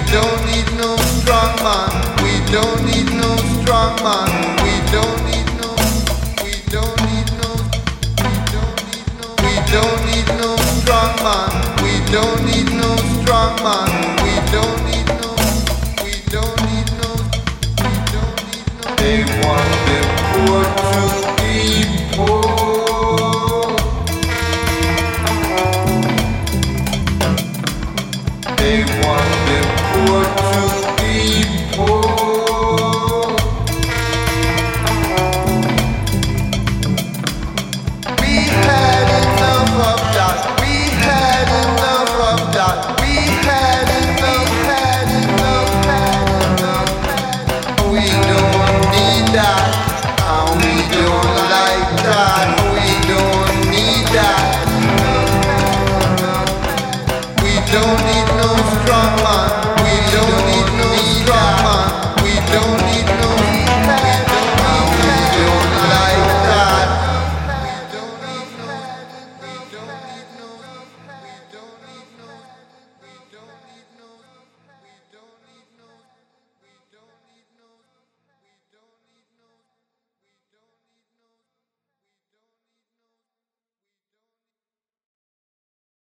don't need no strong man. We don't need no strong man. We don't need no. We don't need no. We don't need no. We don't need no strong man. We don't need no strong man. We don't need no. We don't need no. We don't need no. They want the poor to be poor. They want the poor to be poor. We had enough of that. We had enough of that. We had enough, had enough, had enough, had enough. We don't need that, and we don't like that. We don't need that. We don't need no strong man.